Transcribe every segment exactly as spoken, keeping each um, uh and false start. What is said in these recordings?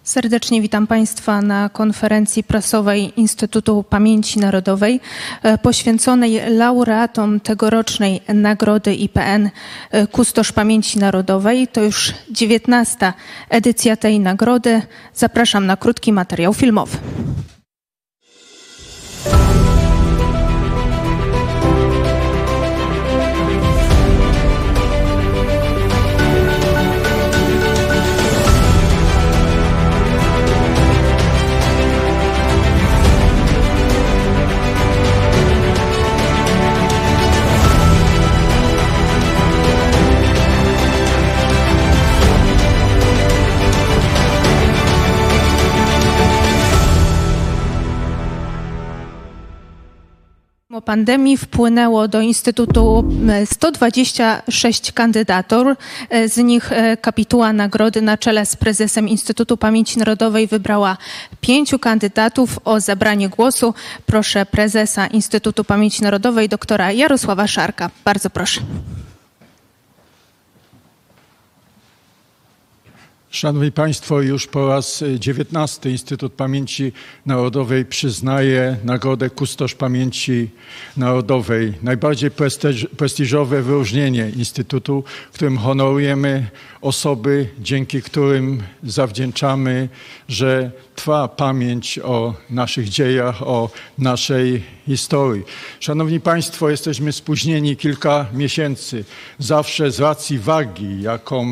Serdecznie witam Państwa na konferencji prasowej Instytutu Pamięci Narodowej poświęconej laureatom tegorocznej Nagrody I P N Kustosz Pamięci Narodowej. To już dziewiętnasta edycja tej nagrody. Zapraszam na krótki materiał filmowy. Po pandemii wpłynęło do Instytutu sto dwadzieścia sześć kandydatur, z nich kapituła nagrody na czele z prezesem Instytutu Pamięci Narodowej wybrała pięciu kandydatów. O zabranie głosu proszę prezesa Instytutu Pamięci Narodowej doktora Jarosława Szarka. Bardzo proszę. Szanowni Państwo, już po raz dziewiętnasty Instytut Pamięci Narodowej przyznaje Nagrodę Kustosz Pamięci Narodowej. Najbardziej prestiż, prestiżowe wyróżnienie Instytutu, którym honorujemy osoby, dzięki którym zawdzięczamy, że trwa pamięć o naszych dziejach, o naszej historii. Szanowni Państwo, jesteśmy spóźnieni kilka miesięcy. Zawsze z racji wagi, jaką,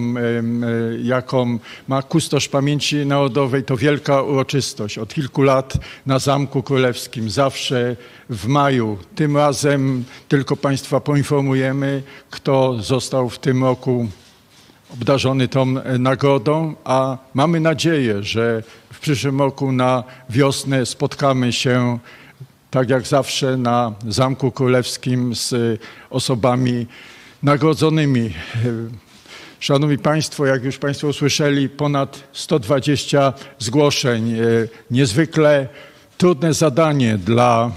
jaką ma Kustosz Pamięci Narodowej, to wielka uroczystość. Od kilku lat na Zamku Królewskim, zawsze w maju. Tym razem tylko Państwa poinformujemy, kto został w tym roku obdarzony tą nagrodą, a mamy nadzieję, że w przyszłym roku na wiosnę spotkamy się tak jak zawsze na Zamku Królewskim z osobami nagrodzonymi. Szanowni Państwo, jak już Państwo usłyszeli, ponad sto dwadzieścia zgłoszeń. Niezwykle trudne zadanie dla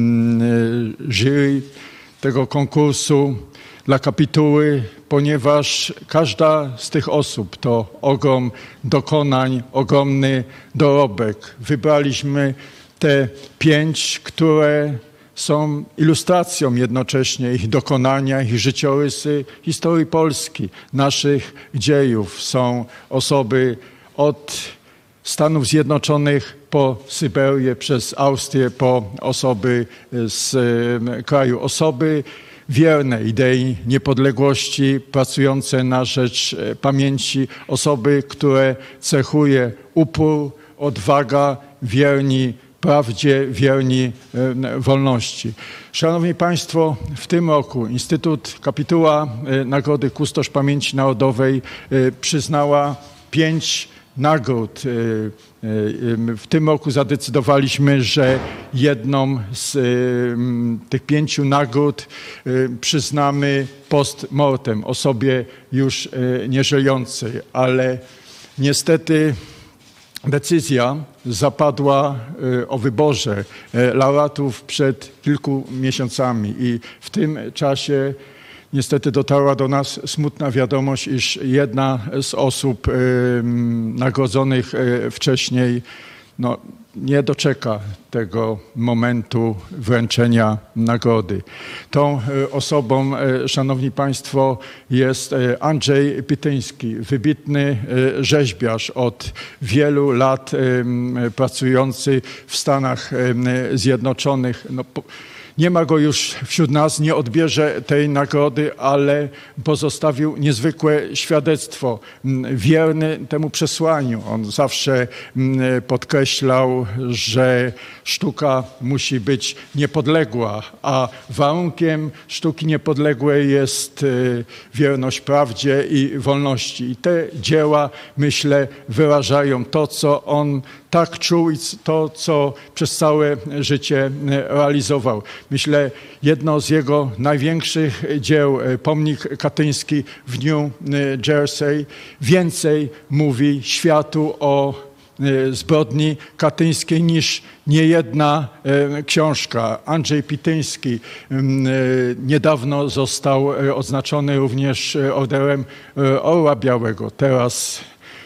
jury tego konkursu, dla kapituły, ponieważ każda z tych osób to ogrom dokonań, ogromny dorobek. Wybraliśmy te pięć, które są ilustracją jednocześnie ich dokonania, ich życiorysy historii Polski, naszych dziejów. Są osoby od Stanów Zjednoczonych po Syberię, przez Austrię, po osoby z kraju, osoby wierne idei niepodległości, pracujące na rzecz pamięci, osoby, które cechuje upór, odwaga, wierni prawdzie, wierni wolności. Szanowni Państwo, w tym roku Instytut Kapituła Nagrody Kustosz Pamięci Narodowej przyznała pięć nagród. W tym roku zadecydowaliśmy, że jedną z tych pięciu nagród przyznamy post mortem, osobie już nieżyjącej, ale niestety decyzja zapadła o wyborze laureatów przed kilku miesiącami i w tym czasie niestety dotarła do nas smutna wiadomość, iż jedna z osób nagrodzonych wcześniej no, nie doczeka tego momentu wręczenia nagrody. Tą osobą, szanowni Państwo, jest Andrzej Pityński, wybitny rzeźbiarz, od wielu lat pracujący w Stanach Zjednoczonych. No, nie ma go już wśród nas, nie odbierze tej nagrody, ale pozostawił niezwykłe świadectwo, wierny temu przesłaniu. On zawsze podkreślał, że sztuka musi być niepodległa, a warunkiem sztuki niepodległej jest wierność prawdzie i wolności. I te dzieła, myślę, wyrażają to, co on tak czuł i to, co przez całe życie realizował. Myślę, jedno z jego największych dzieł, Pomnik Katyński w New Jersey, więcej mówi światu o zbrodni katyńskiej niż niejedna książka. Andrzej Pityński niedawno został odznaczony również Orderem Orła Białego. Teraz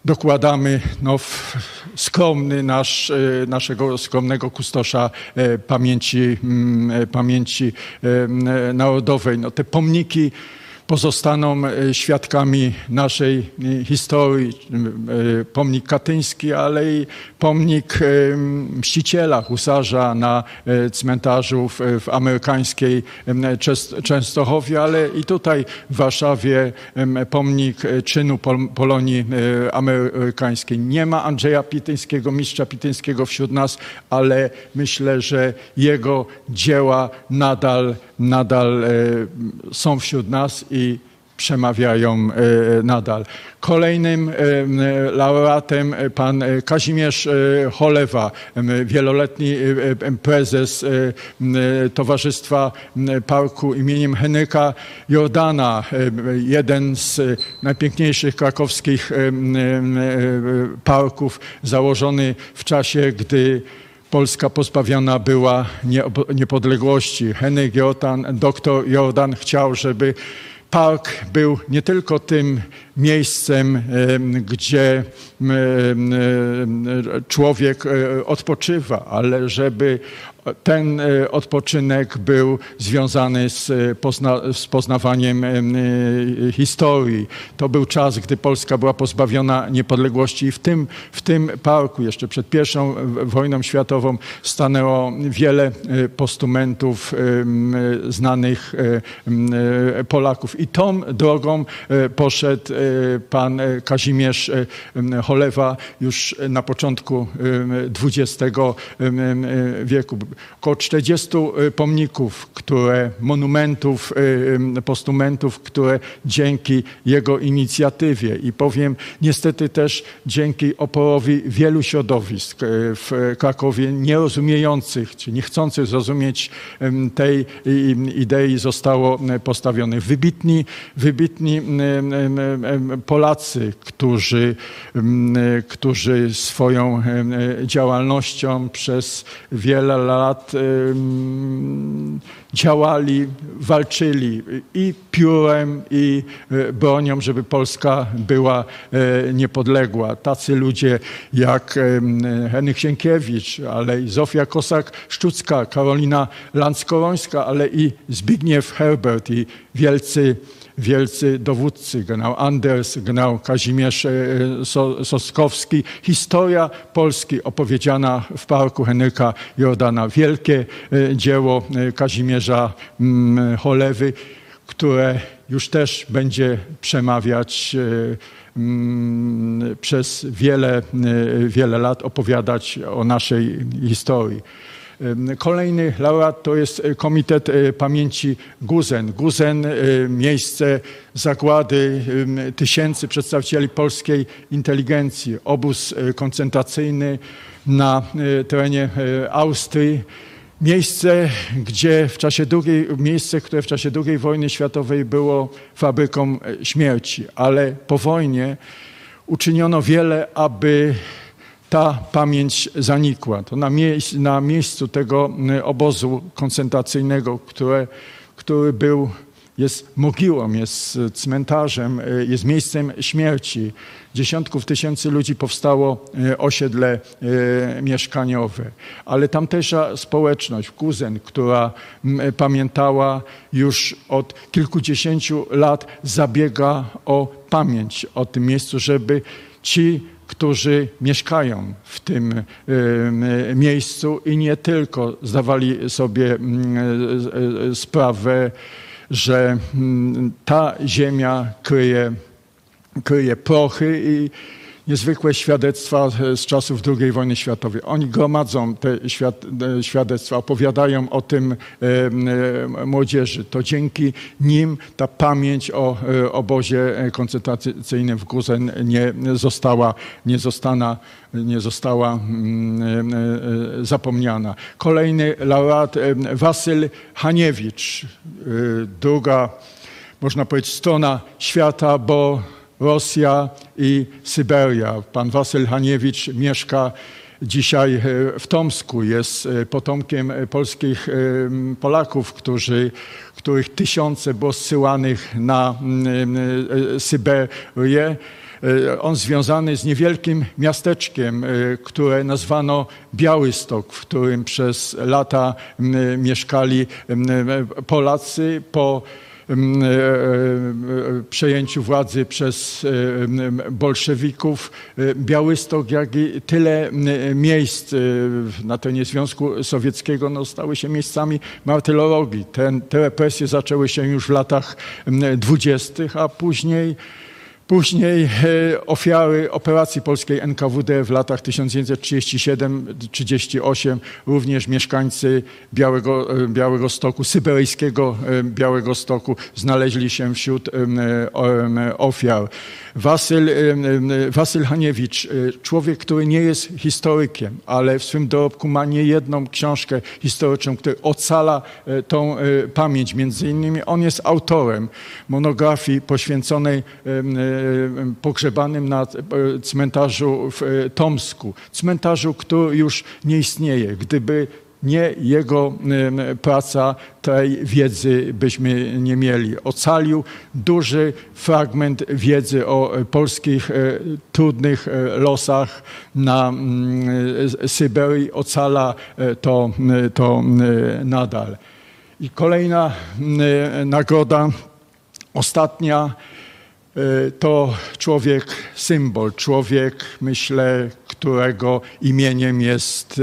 dokładamy no, skromny nasz, naszego skromnego kustosza pamięci, pamięci narodowej. No, te pomniki pozostaną świadkami naszej historii. Pomnik katyński, ale i pomnik mściciela, husarza na cmentarzu w, w amerykańskiej Częstochowie, ale i tutaj w Warszawie pomnik czynu Polonii amerykańskiej. Nie ma Andrzeja Pityńskiego, mistrza Pityńskiego wśród nas, ale myślę, że jego dzieła nadal, nadal są wśród nas i przemawiają nadal. Kolejnym laureatem pan Kazimierz Cholewa, wieloletni prezes Towarzystwa Parku imieniem Henryka Jordana, jeden z najpiękniejszych krakowskich parków, założony w czasie, gdy Polska pozbawiona była niepodległości. Henryk Jordan, doktor Jordan chciał, żeby park był nie tylko tym miejscem, gdzie człowiek odpoczywa, ale żeby ten odpoczynek był związany z, pozna, z poznawaniem historii. To był czas, gdy Polska była pozbawiona niepodległości i w tym, w tym parku jeszcze przed pierwszą wojną światową stanęło wiele postumentów znanych Polaków. I tą drogą poszedł pan Kazimierz Cholewa już na początku dwudziestego wieku. Około czterdziestu pomników, które, monumentów, postumentów, które dzięki jego inicjatywie i powiem niestety też dzięki oporowi wielu środowisk w Krakowie nierozumiejących, czy nie chcących zrozumieć tej idei zostało postawionych. Wybitni, wybitni Polacy, którzy, którzy swoją działalnością przez wiele lat działali, walczyli i piórem, i bronią, żeby Polska była niepodległa. Tacy ludzie jak Henryk Sienkiewicz, ale i Zofia Kosak-Szczucka, Karolina Lanckorońska, ale i Zbigniew Herbert i wielcy wielcy dowódcy, generał Anders, generał Kazimierz Soskowski. Historia Polski opowiedziana w parku Henryka Jordana. Wielkie dzieło Kazimierza Cholewy, które już też będzie przemawiać przez wiele, wiele lat, opowiadać o naszej historii. Kolejny laureat to jest Komitet Pamięci Guzen. Guzen, miejsce zagłady tysięcy przedstawicieli polskiej inteligencji. Obóz koncentracyjny na terenie Austrii. Miejsce, gdzie w czasie drugiej, miejsce, które w czasie drugiej wojny światowej było fabryką śmierci, ale po wojnie uczyniono wiele, aby ta pamięć zanikła. To na, miejsc, na miejscu tego obozu koncentracyjnego, które, który był, jest mogiłą, jest cmentarzem, jest miejscem śmierci. Dziesiątków tysięcy ludzi powstało osiedle mieszkaniowe. Ale tamtejsza społeczność, Guzen, która pamiętała już od kilkudziesięciu lat, zabiega o pamięć o tym miejscu, żeby ci, którzy mieszkają w tym y, miejscu i nie tylko zdawali sobie y, sprawę, że y, ta ziemia kryje, kryje prochy i niezwykłe świadectwa z czasów drugiej wojny światowej. Oni gromadzą te świad świadectwa, opowiadają o tym e, e, młodzieży. To dzięki nim ta pamięć o e, obozie koncentracyjnym w Guzen nie została, nie zostana, nie została mm, e, zapomniana. Kolejny laureat, e, Wasyl Haniewicz. E, druga, można powiedzieć, strona świata, bo Rosja i Syberia. Pan Wasyl Haniewicz mieszka dzisiaj w Tomsku. Jest potomkiem polskich Polaków, którzy, których tysiące było zsyłanych na Syberię. On związany z niewielkim miasteczkiem, które nazwano Białystok, w którym przez lata mieszkali Polacy. Po przejęciu władzy przez bolszewików Białystok, jak i tyle miejsc na terenie Związku Sowieckiego no, stały się miejscami martyrologii. Ten, te represje zaczęły się już w latach dwudziestych, a później Później ofiary operacji polskiej N K W D w latach tysiąc dziewięćset trzydziesty siódmy do trzydziestego ósmego, również mieszkańcy Białego, Białegostoku, syberyjskiego Białegostoku znaleźli się wśród ofiar. Wasyl, Wasyl Haniewicz, człowiek, który nie jest historykiem, ale w swym dorobku ma niejedną książkę historyczną, która ocala tą pamięć. Między innymi on jest autorem monografii poświęconej pogrzebanym na cmentarzu w Tomsku. Cmentarzu, który już nie istnieje. Gdyby nie jego praca, tej wiedzy byśmy nie mieli. Ocalił duży fragment wiedzy o polskich trudnych losach na Syberii. Ocala to, to nadal. I kolejna nagroda, ostatnia, to człowiek symbol, człowiek, myślę, którego imieniem jest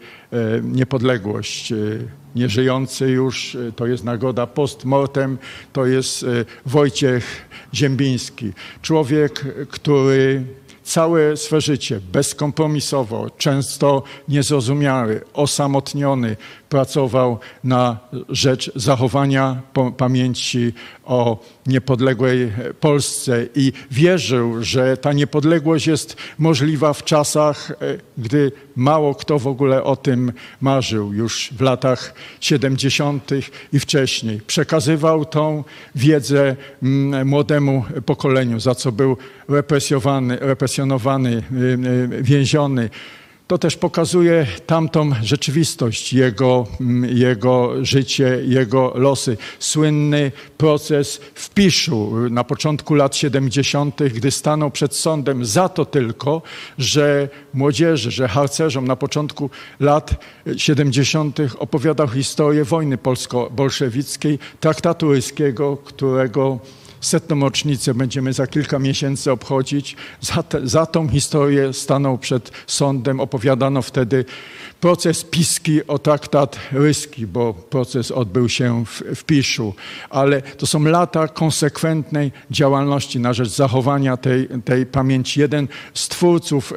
niepodległość. Nieżyjący już, to jest nagroda post mortem, to jest Wojciech Ziembiński. Człowiek, który całe swe życie bezkompromisowo, często niezrozumiały, osamotniony, pracował na rzecz zachowania pamięci o niepodległej Polsce i wierzył, że ta niepodległość jest możliwa w czasach, gdy mało kto w ogóle o tym marzył, już w latach siedemdziesiątych i wcześniej. Przekazywał tą wiedzę młodemu pokoleniu, za co był represjonowany, represjonowany, więziony. To też pokazuje tamtą rzeczywistość, jego, jego życie, jego losy. Słynny proces w Piszu na początku lat siedemdziesiątych, gdy stanął przed sądem za to tylko, że młodzieży, że harcerzom na początku lat siedemdziesiątych opowiadał historię wojny polsko-bolszewickiej, traktatu ryskiego, którego setną rocznicę będziemy za kilka miesięcy obchodzić. Za, te, za tą historię stanął przed sądem. Opowiadano wtedy proces piski o traktat ryski, bo proces odbył się w, w Piszu. Ale to są lata konsekwentnej działalności na rzecz zachowania tej, tej pamięci. Jeden z twórców,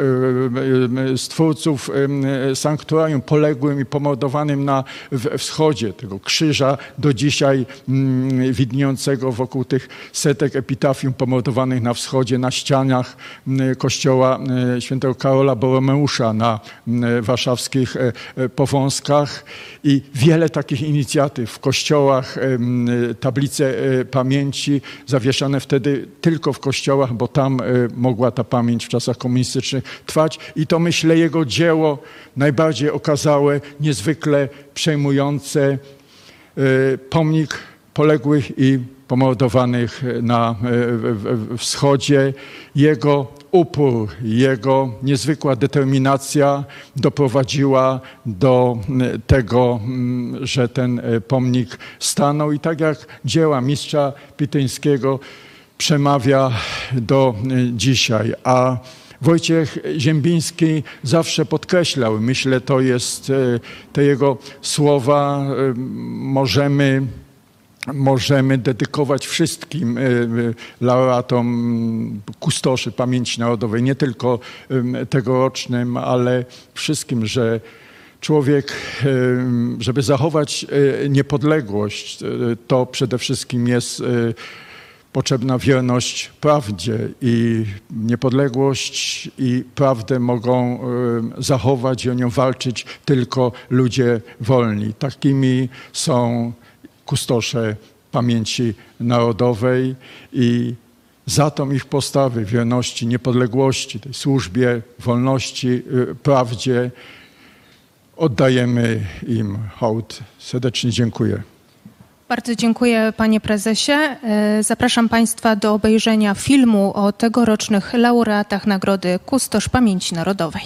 z twórców sanktuarium poległym i pomordowanym na w, wschodzie, tego krzyża do dzisiaj widniejącego wokół tych setek epitafium pomordowanych na wschodzie, na ścianach kościoła świętego Karola Boromeusza na warszawskich Powązkach i wiele takich inicjatyw w kościołach, tablice pamięci zawieszane wtedy tylko w kościołach, bo tam mogła ta pamięć w czasach komunistycznych trwać i to, myślę, jego dzieło najbardziej okazałe, niezwykle przejmujące, pomnik poległych i pomordowanych na wschodzie. Jego upór, jego niezwykła determinacja doprowadziła do tego, że ten pomnik stanął i tak jak dzieła mistrza Pityńskiego przemawia do dzisiaj. A Wojciech Ziembiński zawsze podkreślał, myślę, to jest te jego słowa, możemy Możemy dedykować wszystkim laureatom kustoszy pamięci narodowej, nie tylko tegorocznym, ale wszystkim, że człowiek, żeby zachować niepodległość, to przede wszystkim jest potrzebna wierność prawdzie i niepodległość i prawdę mogą zachować i o nią walczyć tylko ludzie wolni. Takimi są kustosze pamięci narodowej i za tą ich postawy wierności, niepodległości, tej służbie, wolności, prawdzie oddajemy im hołd. Serdecznie dziękuję. Bardzo dziękuję, panie prezesie. Zapraszam państwa do obejrzenia filmu o tegorocznych laureatach Nagrody Kustosz Pamięci Narodowej.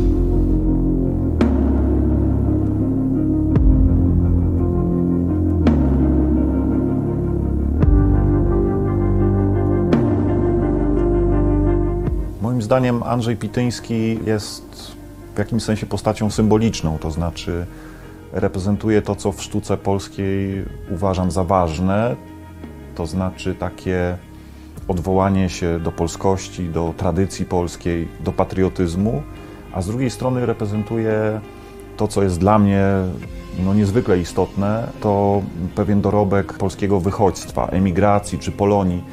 Moim zdaniem Andrzej Pityński jest w jakimś sensie postacią symboliczną, to znaczy reprezentuje to, co w sztuce polskiej uważam za ważne, to znaczy takie odwołanie się do polskości, do tradycji polskiej, do patriotyzmu, a z drugiej strony reprezentuje to, co jest dla mnie no, niezwykle istotne, to pewien dorobek polskiego wychodźstwa, emigracji czy Polonii.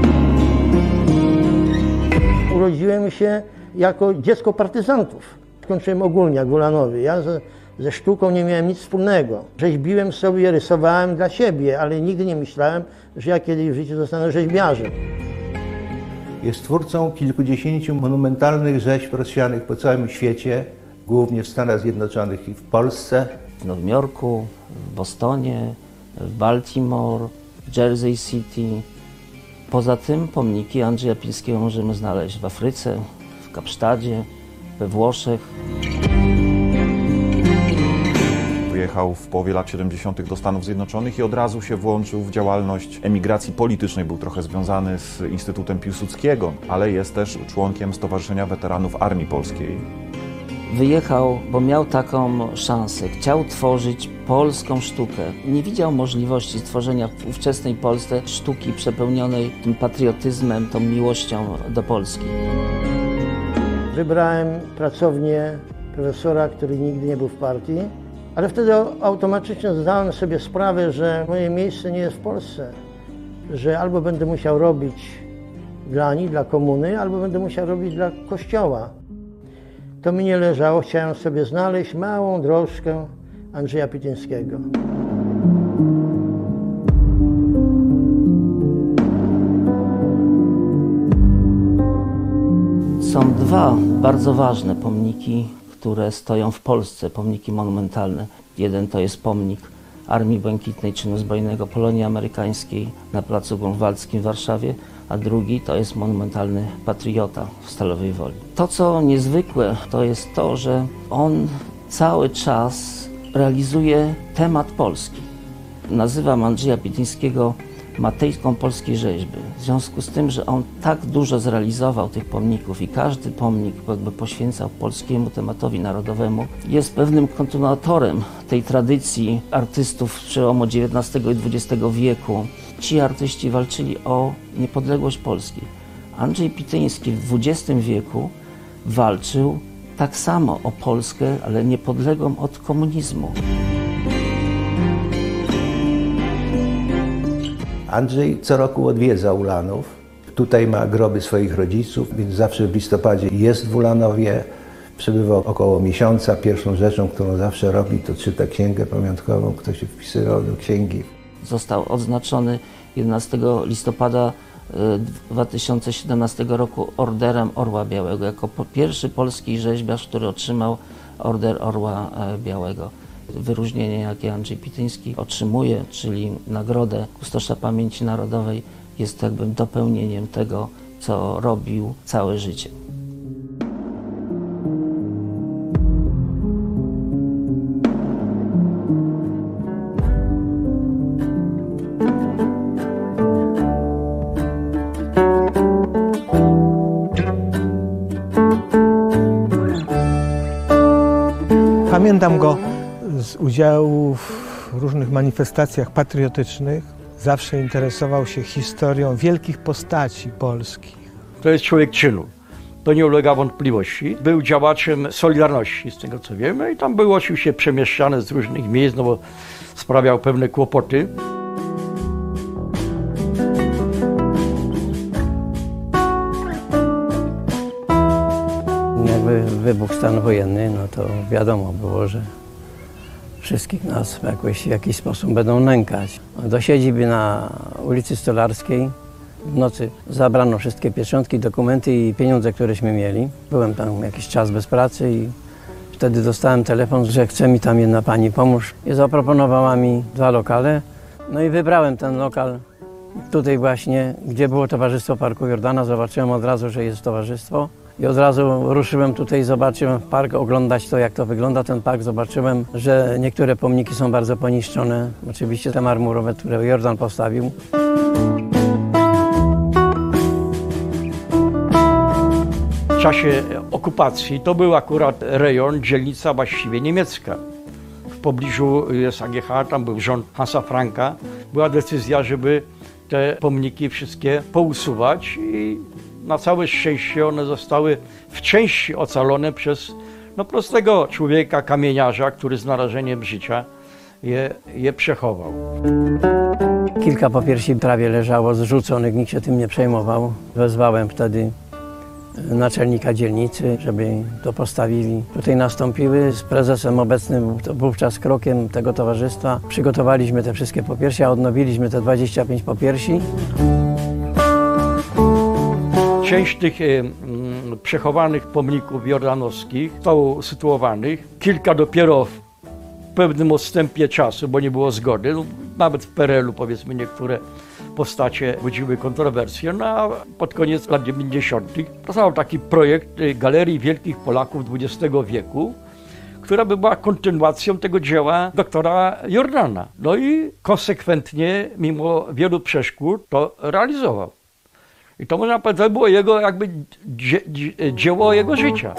Urodziłem się jako dziecko partyzantów. Skończyłem ogólniak w Ulanowie. Ja ze, ze sztuką nie miałem nic wspólnego. Rzeźbiłem sobie, rysowałem dla siebie, ale nigdy nie myślałem, że ja kiedyś w życiu zostanę rzeźbiarzem. Jest twórcą kilkudziesięciu monumentalnych rzeźb rozsianych po całym świecie, głównie w Stanach Zjednoczonych i w Polsce. W Nowym Jorku, w Bostonie, w Baltimore, w Jersey City. Poza tym pomniki Andrzeja Pińskiego możemy znaleźć w Afryce, w Kapsztadzie, we Włoszech. Wyjechał w połowie lat siedemdziesiątych do Stanów Zjednoczonych i od razu się włączył w działalność emigracji politycznej. Był trochę związany z Instytutem Piłsudskiego, ale jest też członkiem Stowarzyszenia Weteranów Armii Polskiej. Wyjechał, bo miał taką szansę. Chciał tworzyć polską sztukę. Nie widział możliwości stworzenia w ówczesnej Polsce sztuki przepełnionej tym patriotyzmem, tą miłością do Polski. Wybrałem pracownię profesora, który nigdy nie był w partii, ale wtedy automatycznie zdałem sobie sprawę, że moje miejsce nie jest w Polsce, że albo będę musiał robić dla nich, dla komuny, albo będę musiał robić dla Kościoła. To mi nie leżało, chciałem sobie znaleźć małą drożkę Andrzeja Pityńskiego. Są dwa bardzo ważne pomniki, które stoją w Polsce, pomniki monumentalne. Jeden to jest pomnik Armii Błękitnej Czynu Zbrojnego Polonii Amerykańskiej na Placu Grunwaldzkim w Warszawie, a drugi to jest monumentalny Patriota w Stalowej Woli. To, co niezwykłe, to jest to, że on cały czas realizuje temat Polski. Nazywam Andrzeja Pityńskiego matejką polskiej rzeźby. W związku z tym, że on tak dużo zrealizował tych pomników i każdy pomnik jakby poświęcał polskiemu tematowi narodowemu, jest pewnym kontynuatorem tej tradycji artystów przełomu dziewiętnastego i dwudziestego wieku. Ci artyści walczyli o niepodległość Polski. Andrzej Pityński w dwudziestym wieku walczył tak samo o Polskę, ale niepodległą od komunizmu. Andrzej co roku odwiedza Ulanów. Tutaj ma groby swoich rodziców, więc zawsze w listopadzie jest w Ulanowie. Przebywa około miesiąca. Pierwszą rzeczą, którą zawsze robi, to czyta księgę pamiątkową, kto się wpisywał do księgi. Został odznaczony jedenastego listopada dwa tysiące siedemnastego roku Orderem Orła Białego, jako pierwszy polski rzeźbiarz, który otrzymał Order Orła Białego. Wyróżnienie, jakie Andrzej Pityński otrzymuje, czyli Nagrodę Kustosza Pamięci Narodowej, jest jakby dopełnieniem tego, co robił całe życie. Pamiętam go z udziału w różnych manifestacjach patriotycznych. Zawsze interesował się historią wielkich postaci polskich. To jest człowiek czynu, to nie ulega wątpliwości. Był działaczem Solidarności, z tego co wiemy, i tam był oczywiście przemieszczany z różnych miejsc, no bo sprawiał pewne kłopoty. Jakby wybuchł stan wojenny, no to wiadomo było, że wszystkich nas jakoś, w jakiś sposób będą nękać. Do siedziby na ulicy Stolarskiej w nocy zabrano wszystkie pieczątki, dokumenty i pieniądze, któreśmy mieli. Byłem tam jakiś czas bez pracy i wtedy dostałem telefon, że chce mi tam jedna pani pomóż. I zaproponowała mi dwa lokale. No i wybrałem ten lokal tutaj właśnie, gdzie było Towarzystwo Parku Jordana. Zobaczyłem od razu, że jest towarzystwo. I od razu ruszyłem tutaj, zobaczyłem park, oglądać to, jak to wygląda ten park. Zobaczyłem, że niektóre pomniki są bardzo poniszczone. Oczywiście te marmurowe, które Jordan postawił. W czasie okupacji to był akurat rejon, dzielnica właściwie niemiecka. W pobliżu jest A G H, tam był rząd Hansa Franka. Była decyzja, żeby te pomniki wszystkie pousuwać i na całe szczęście one zostały w części ocalone przez no, prostego człowieka, kamieniarza, który z narażeniem życia je, je przechował. Kilka popiersi prawie leżało zrzuconych, nikt się tym nie przejmował. Wezwałem wtedy naczelnika dzielnicy, żeby to postawili. Tutaj nastąpiły z prezesem obecnym, to wówczas krokiem tego towarzystwa. Przygotowaliśmy te wszystkie popiersia, odnowiliśmy te dwadzieścia pięć popiersi. Część tych e, m, przechowanych pomników jordanowskich zostało usytuowanych. Kilka dopiero w pewnym odstępie czasu, bo nie było zgody. No, nawet w P R L u powiedzmy niektóre postacie budziły kontrowersje. No a pod koniec lat dziewięćdziesiątych powstał taki projekt Galerii Wielkich Polaków dwudziestego wieku, która by była kontynuacją tego dzieła doktora Jordana. No i konsekwentnie, mimo wielu przeszkód, to realizował. I to można powiedzieć, to było jego jakby dzie, dzie, dzieło jego życia.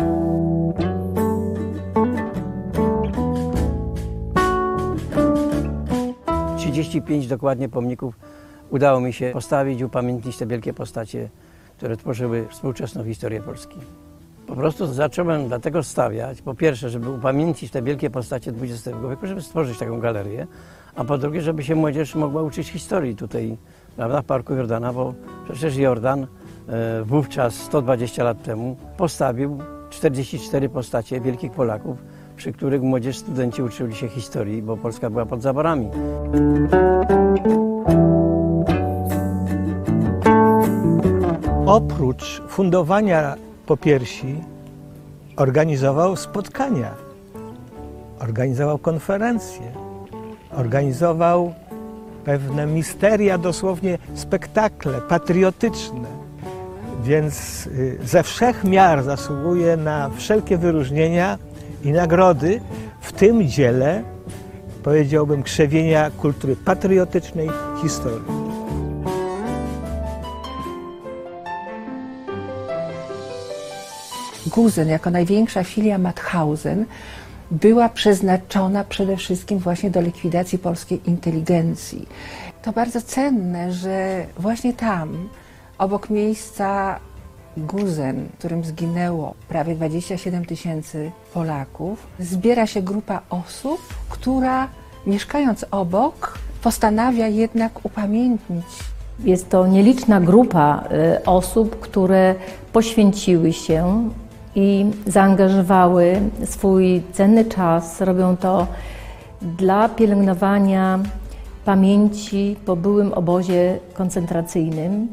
trzydzieści pięć dokładnie pomników udało mi się postawić, upamiętnić te wielkie postacie, które tworzyły współczesną historię Polski. Po prostu zacząłem dlatego stawiać, po pierwsze, żeby upamiętnić te wielkie postacie dwudziestego wieku, żeby stworzyć taką galerię, a po drugie, żeby się młodzież mogła uczyć historii tutaj, prawda, w Parku Jordana, bo przecież Jordan e, wówczas, sto dwadzieścia lat temu, postawił czterdzieści cztery postacie wielkich Polaków, przy których młodzież, studenci uczyli się historii, bo Polska była pod zaborami. Oprócz fundowania popiersi organizował spotkania, organizował konferencje, organizował pewne misteria, dosłownie spektakle patriotyczne. Więc ze wszech miar zasługuje na wszelkie wyróżnienia i nagrody w tym dziele, powiedziałbym, krzewienia kultury patriotycznej historii. Gusen, jako największa filia Mauthausen, była przeznaczona przede wszystkim właśnie do likwidacji polskiej inteligencji. To bardzo cenne, że właśnie tam, obok miejsca Gusen, w którym zginęło prawie dwadzieścia siedem tysięcy Polaków, zbiera się grupa osób, która mieszkając obok postanawia jednak upamiętnić. Jest to nieliczna grupa osób, które poświęciły się i zaangażowały swój cenny czas. Robią to dla pielęgnowania pamięci po byłym obozie koncentracyjnym.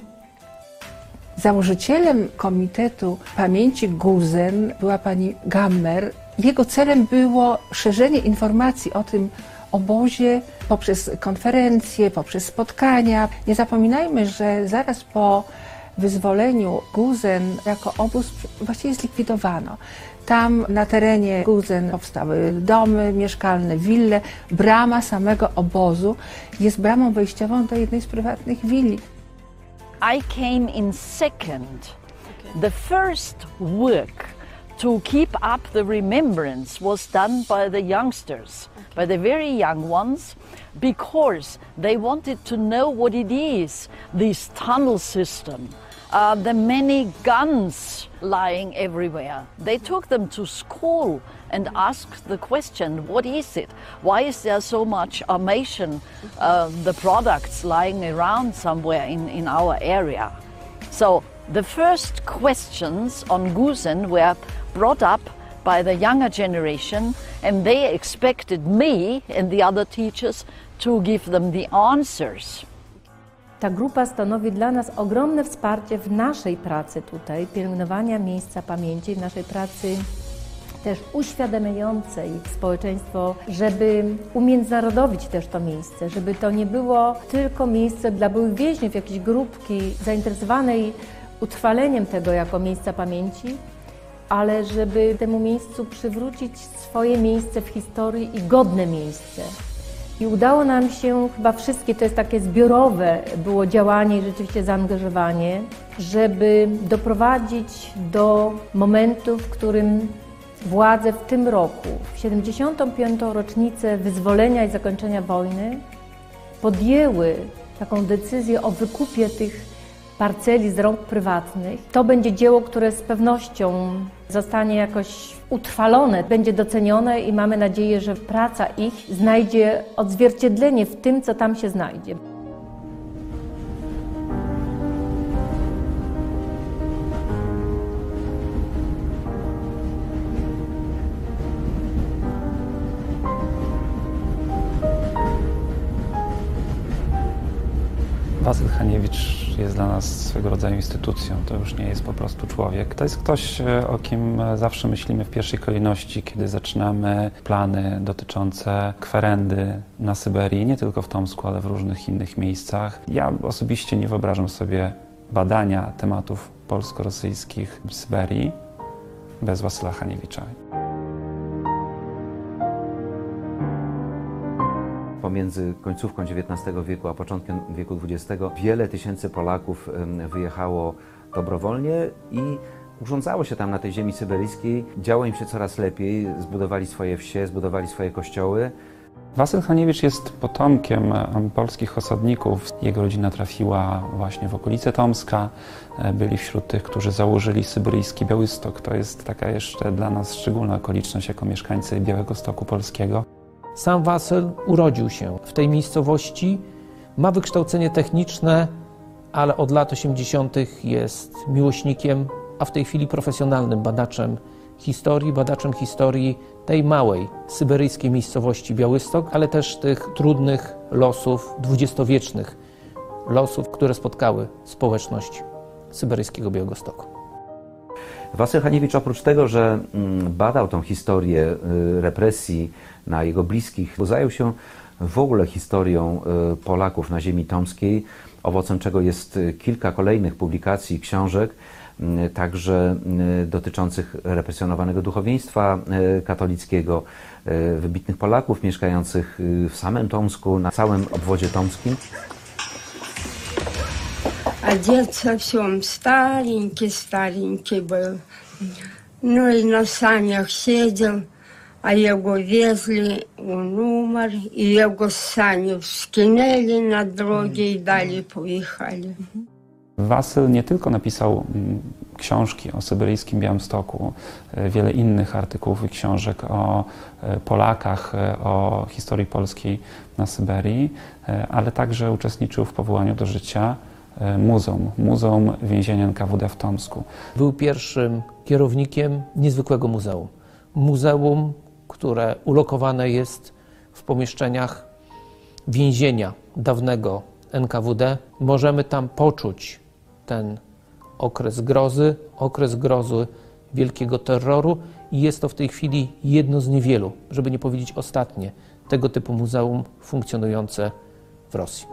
Założycielem Komitetu Pamięci Gusen była pani Gammer. Jego celem było szerzenie informacji o tym obozie poprzez konferencje, poprzez spotkania. Nie zapominajmy, że zaraz po wyzwoleniu Gusen jako obóz właściwie zlikwidowano. Tam na terenie Gusen powstały domy mieszkalne, wille. Brama samego obozu jest bramą wejściową do jednej z prywatnych willi. I came in second. The first work to keep up the remembrance was done by the youngsters, by the very young ones, because they wanted to know what it is, this tunnel system, uh, the many guns lying everywhere. They took them to school and asked the question, what is it? Why is there so much armation, uh, the products lying around somewhere in, in our area? So the first questions on Gusen were brought up by the younger generation, and they expected me and the other teachers to give them the answers. Ta grupa stanowi dla nas ogromne wsparcie w naszej pracy tutaj, pielęgnowania miejsca pamięci, w naszej pracy też uświadamiające ich społeczeństwo, żeby umiędzynarodowić też to miejsce, żeby to nie było tylko miejsce dla byłych więźniów, jakiejś grupki zainteresowanej utrwaleniem tego jako miejsca pamięci, ale żeby temu miejscu przywrócić swoje miejsce w historii i godne miejsce. I udało nam się chyba wszystkie, to jest takie zbiorowe było działanie i rzeczywiście zaangażowanie, żeby doprowadzić do momentu, w którym władze w tym roku, w siedemdziesiątą piątą rocznicę wyzwolenia i zakończenia wojny, podjęły taką decyzję o wykupie tych parceli z rąk prywatnych. To będzie dzieło, które z pewnością zostanie jakoś utrwalone, będzie docenione i mamy nadzieję, że praca ich znajdzie odzwierciedlenie w tym, co tam się znajdzie. Wasyl Haniewicz jest dla nas swego rodzaju instytucją. To już nie jest po prostu człowiek. To jest ktoś, o kim zawsze myślimy w pierwszej kolejności, kiedy zaczynamy plany dotyczące kwerendy na Syberii, nie tylko w Tomsku, ale w różnych innych miejscach. Ja osobiście nie wyobrażam sobie badania tematów polsko-rosyjskich w Syberii bez Wasyla Haniewicza. Pomiędzy końcówką dziewiętnastego wieku a początkiem wieku dwudziestego wiele tysięcy Polaków wyjechało dobrowolnie i urządzało się tam na tej ziemi syberyjskiej. Działo im się coraz lepiej, zbudowali swoje wsie, zbudowali swoje kościoły. Wasyl Haniewicz jest potomkiem polskich osadników. Jego rodzina trafiła właśnie w okolice Tomska. Byli wśród tych, którzy założyli syberyjski Białystok. To jest taka jeszcze dla nas szczególna okoliczność jako mieszkańcy Białegostoku polskiego. Sam Wasyl urodził się w tej miejscowości, ma wykształcenie techniczne, ale od lat osiemdziesiątych jest miłośnikiem, a w tej chwili profesjonalnym badaczem historii, badaczem historii tej małej syberyjskiej miejscowości Białystok, ale też tych trudnych losów dwudziestowiecznych, losów, które spotkały społeczność syberyjskiego Białegostoku. Wasyl Haniewicz oprócz tego, że badał tą historię represji na jego bliskich, bo zajął się w ogóle historią Polaków na ziemi tomskiej, owocem czego jest kilka kolejnych publikacji, książek, także dotyczących represjonowanego duchowieństwa katolickiego, wybitnych Polaków mieszkających w samym Tomsku, na całym obwodzie tomskim. A dziad совсем старенький, старенький był. No i na saniach siedział, a jego wieźli, on umarł i jego z saniów skinęli na drogę i dalej pojechali. Wasyl nie tylko napisał książki o syberyjskim Białymstoku, wiele innych artykułów i książek o Polakach, o historii polskiej na Syberii, ale także uczestniczył w powołaniu do życia Muzeum, Muzeum Więzienia N K W D w Tomsku. Był pierwszym kierownikiem niezwykłego muzeum. Muzeum, które ulokowane jest w pomieszczeniach więzienia dawnego N K W D. Możemy tam poczuć ten okres grozy, okres grozy wielkiego terroru i jest to w tej chwili jedno z niewielu, żeby nie powiedzieć ostatnie, tego typu muzeum funkcjonujące w Rosji.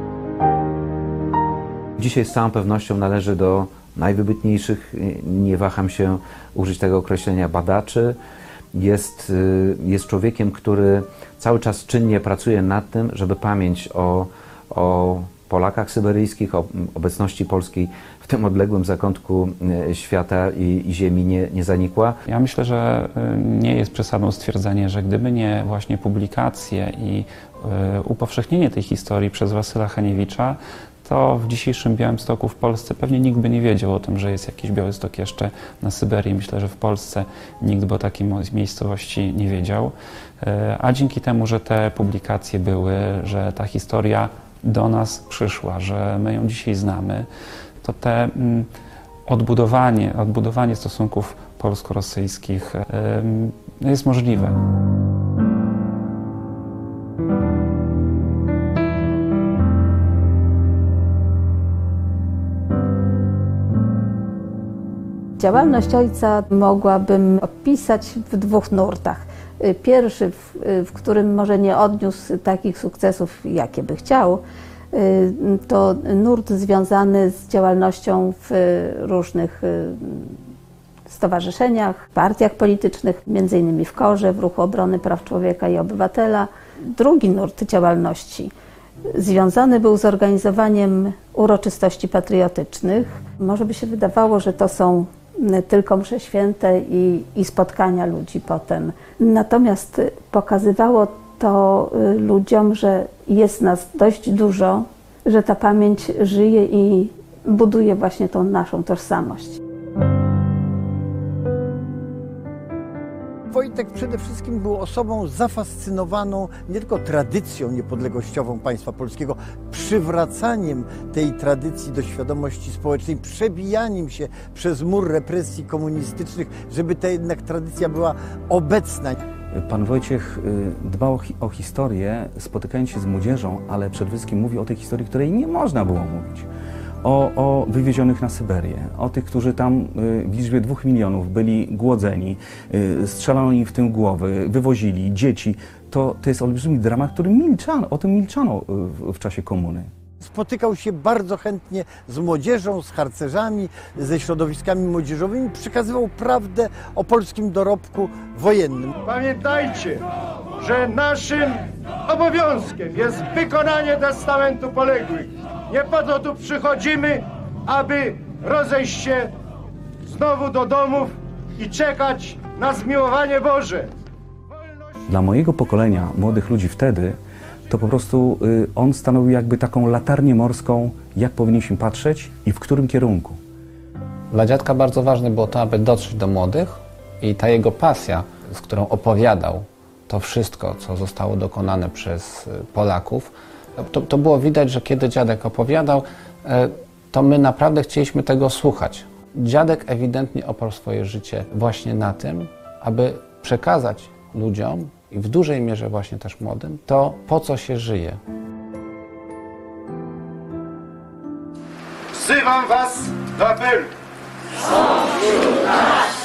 Dzisiaj z całą pewnością należy do najwybitniejszych, nie waham się użyć tego określenia, badaczy. Jest, jest człowiekiem, który cały czas czynnie pracuje nad tym, żeby pamięć o, o Polakach syberyjskich, o obecności polskiej w tym odległym zakątku świata i, i ziemi nie, nie zanikła. Ja myślę, że nie jest przesadą stwierdzenie, że gdyby nie właśnie publikacje i upowszechnienie tej historii przez Wasyla Haniewicza, to w dzisiejszym Białymstoku w Polsce pewnie nikt by nie wiedział o tym, że jest jakiś Białystok jeszcze na Syberii. Myślę, że w Polsce nikt by o takiej miejscowości nie wiedział. A dzięki temu, że te publikacje były, że ta historia do nas przyszła, że my ją dzisiaj znamy, to te odbudowanie, odbudowanie stosunków polsko-rosyjskich jest możliwe. Działalność ojca mogłabym opisać w dwóch nurtach. Pierwszy, w, w którym może nie odniósł takich sukcesów, jakie by chciał, to nurt związany z działalnością w różnych stowarzyszeniach, partiach politycznych, między innymi w KORze, w Ruchu Obrony Praw Człowieka i Obywatela. Drugi nurt działalności związany był z organizowaniem uroczystości patriotycznych. Może by się wydawało, że to są tylko msze święte i, i spotkania ludzi potem. Natomiast pokazywało to ludziom, że jest nas dość dużo, że ta pamięć żyje i buduje właśnie tą naszą tożsamość. Wojtek przede wszystkim był osobą zafascynowaną nie tylko tradycją niepodległościową państwa polskiego, przywracaniem tej tradycji do świadomości społecznej, przebijaniem się przez mur represji komunistycznych, żeby ta jednak tradycja była obecna. Pan Wojciech dbał o historię, spotykając się z młodzieżą, ale przede wszystkim mówił o tej historii, której nie można było mówić. O, o wywiezionych na Syberię, o tych, którzy tam w liczbie dwóch milionów byli głodzeni, strzelano im w tył głowy, wywozili dzieci. To, to jest olbrzymi dramat, który milczano, o tym milczano w, w czasie komuny. Spotykał się bardzo chętnie z młodzieżą, z harcerzami, ze środowiskami młodzieżowymi, przekazywał prawdę o polskim dorobku wojennym. Pamiętajcie, że naszym obowiązkiem jest wykonanie testamentu poległych. Nie po to tu przychodzimy, aby rozejść się znowu do domów i czekać na zmiłowanie Boże. Dla mojego pokolenia, młodych ludzi wtedy, to po prostu y, on stanowił jakby taką latarnię morską, jak powinniśmy patrzeć i w którym kierunku. Dla dziadka bardzo ważne było to, aby dotrzeć do młodych i ta jego pasja, z którą opowiadał to wszystko, co zostało dokonane przez Polaków, to, to było widać, że kiedy dziadek opowiadał, to my naprawdę chcieliśmy tego słuchać. Dziadek ewidentnie oparł swoje życie właśnie na tym, aby przekazać ludziom i w dużej mierze właśnie też młodym to, po co się żyje. Wzywam was do apelu. Są wśród nas.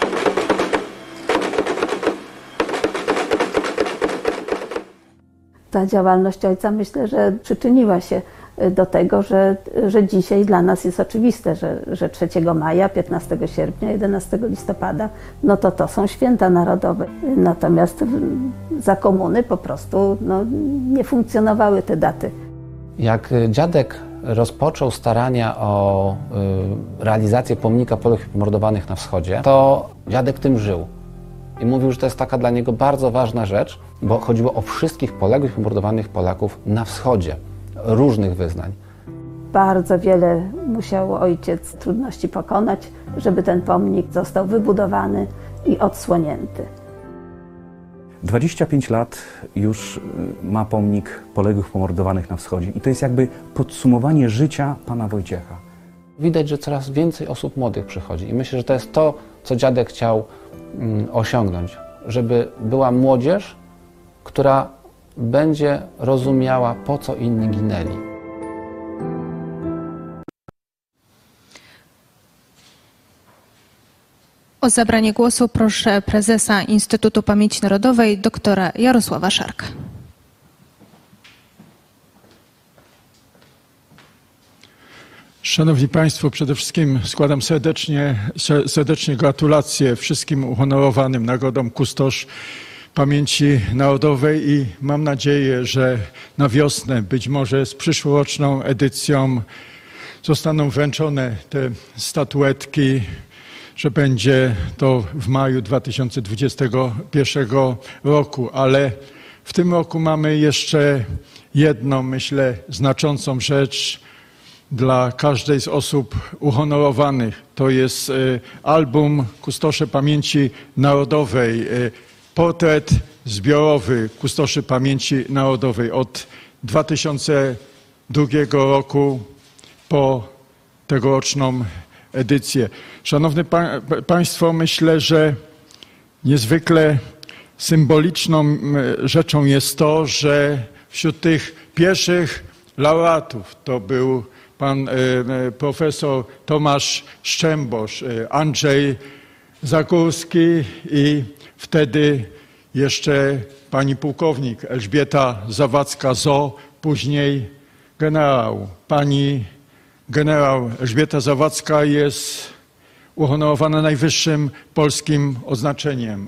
Ta działalność ojca, myślę, że przyczyniła się do tego, że, że dzisiaj dla nas jest oczywiste, że, że trzeciego maja, piętnastego sierpnia, jedenastego listopada, no to to są święta narodowe. Natomiast za komuny po prostu no, nie funkcjonowały te daty. Jak dziadek rozpoczął starania o y, realizację pomnika poległych pomordowanych na wschodzie, to dziadek tym żył. I mówił, że to jest taka dla niego bardzo ważna rzecz, bo chodziło o wszystkich poległych, pomordowanych Polaków na wschodzie, różnych wyznań. Bardzo wiele musiał ojciec trudności pokonać, żeby ten pomnik został wybudowany i odsłonięty. dwadzieścia pięć lat już ma pomnik poległych, pomordowanych na wschodzie i to jest jakby podsumowanie życia pana Wojciecha. Widać, że coraz więcej osób młodych przychodzi i myślę, że to jest to, co dziadek chciał mm, osiągnąć, żeby była młodzież, która będzie rozumiała, po co inni ginęli. O zabranie głosu proszę prezesa Instytutu Pamięci Narodowej, doktora Jarosława Szarka. Szanowni Państwo, przede wszystkim składam serdecznie, serdecznie gratulacje wszystkim uhonorowanym nagrodą Kustosz Pamięci Narodowej i mam nadzieję, że na wiosnę, być może z przyszłoroczną edycją, zostaną wręczone te statuetki, że będzie to w maju dwa tysiące dwudziestego pierwszego roku, ale w tym roku mamy jeszcze jedną, myślę, znaczącą rzecz dla każdej z osób uhonorowanych. To jest album Kustosze Pamięci Narodowej, portret zbiorowy Kustoszy Pamięci Narodowej od dwa tysiące drugiego roku po tegoroczną edycję. Szanowni pa Państwo, myślę, że niezwykle symboliczną rzeczą jest to, że wśród tych pierwszych laureatów to był pan profesor Tomasz Szczębosz, Andrzej Zagórski i wtedy jeszcze pani pułkownik Elżbieta Zawadzka-Zo, później generał. Pani generał Elżbieta Zawadzka jest uhonorowana najwyższym polskim odznaczeniem,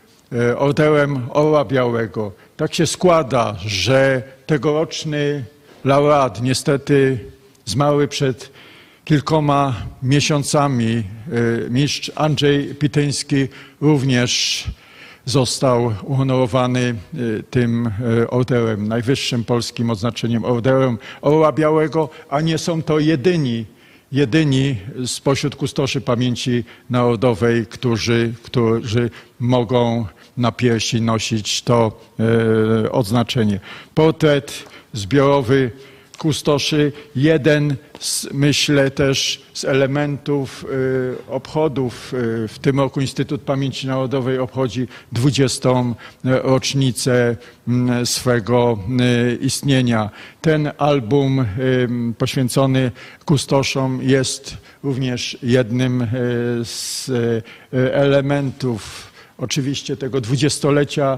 Orderem Orła Białego. Tak się składa, że tegoroczny laureat niestety zmarły przed kilkoma miesiącami. Mistrz Andrzej Pityński również został uhonorowany tym orderem, najwyższym polskim odznaczeniem, Orderem Orła Białego, a nie są to jedyni, jedyni spośród kustoszy pamięci narodowej, którzy, którzy mogą na piersi nosić to odznaczenie. Portret zbiorowy kustoszy, jeden z, myślę też z elementów y, obchodów. Y, w tym roku Instytut Pamięci Narodowej obchodzi dwudziestą rocznicę y, swego y, istnienia. Ten album y, poświęcony kustoszom jest również jednym y, z y, elementów oczywiście tego dwudziestolecia.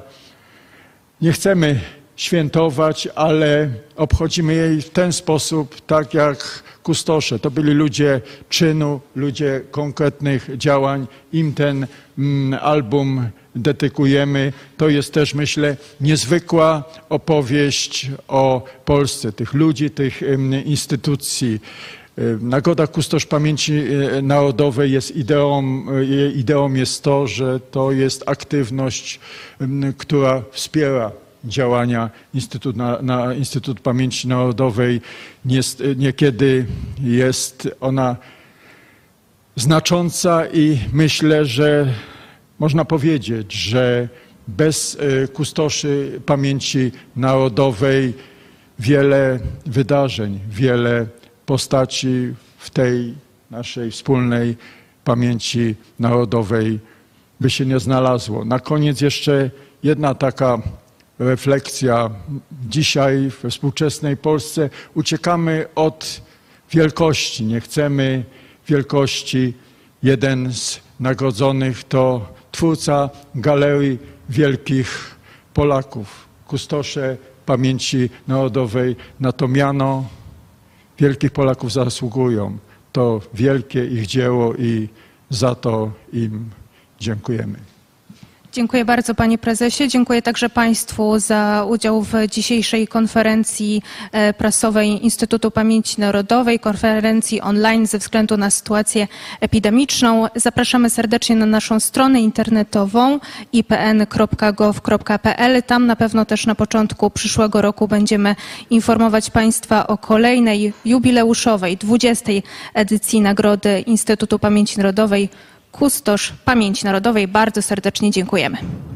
Nie chcemy świętować, ale obchodzimy jej w ten sposób, tak jak kustosze. To byli ludzie czynu, ludzie konkretnych działań. Im ten mm, album dedykujemy. To jest też, myślę, niezwykła opowieść o Polsce, tych ludzi, tych mm, instytucji. Nagroda Kustosz Pamięci Narodowej jest ideą, jej ideą jest to, że to jest aktywność, która wspiera działania Instytut, na, na Instytut Pamięci Narodowej. Jest, niekiedy jest ona znacząca i myślę, że można powiedzieć, że bez kustoszy pamięci narodowej wiele wydarzeń, wiele postaci w tej naszej wspólnej pamięci narodowej by się nie znalazło. Na koniec jeszcze jedna taka refleksja. Dzisiaj we współczesnej Polsce uciekamy od wielkości, nie chcemy wielkości. Jeden z nagrodzonych to twórca Galerii Wielkich Polaków, kustosze pamięci narodowej. Na to miano wielkich Polaków zasługują. To wielkie ich dzieło i za to im dziękujemy. Dziękuję bardzo panie prezesie. Dziękuję także państwu za udział w dzisiejszej konferencji prasowej Instytutu Pamięci Narodowej, konferencji online ze względu na sytuację epidemiczną. Zapraszamy serdecznie na naszą stronę internetową i p n kropka gov kropka p l. Tam na pewno też na początku przyszłego roku będziemy informować państwa o kolejnej jubileuszowej dwudziestej edycji Nagrody Instytutu Pamięci Narodowej Kustosz Pamięci Narodowej. Bardzo serdecznie dziękujemy.